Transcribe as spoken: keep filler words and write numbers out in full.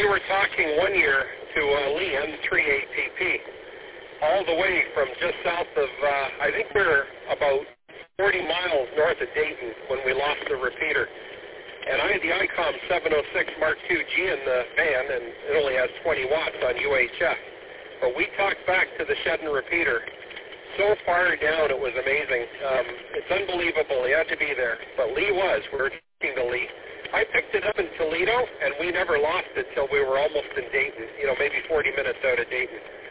we were talking one year to uh, Lee M three A P P, all the way from just south of, uh, I think we're about forty miles north of Dayton when we lost the repeater. And I had the ICOM seven oh six Mark two G in the van, and it only has twenty watts on U H F. But we talked back to the Shedden repeater so far down, it was amazing. Um, it's unbelievable. He had to be there. But Lee was. We were talking to Lee. I picked it up in Toledo, and we never lost it till we were almost in Dayton, you know, maybe forty minutes out of Dayton.